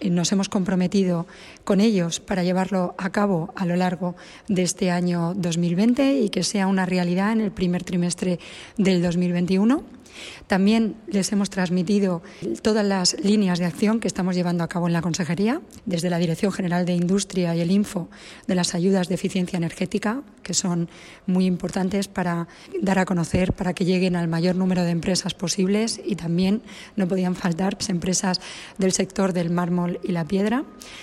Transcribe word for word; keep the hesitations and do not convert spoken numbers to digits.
nos hemos comprometido con ellos para llevarlo a cabo a lo largo de este año dos mil veinte y que sea una realidad en el primer trimestre del dos mil veintiuno. También les hemos transmitido todas las líneas de acción que estamos llevando a cabo en la Consejería, desde la Dirección General de Industria y el Info de las ayudas de eficiencia energética, que son muy importantes para dar a conocer, para que lleguen al mayor número de empresas posibles, y también no podían faltar las empresas del sector del mármol y la piedra.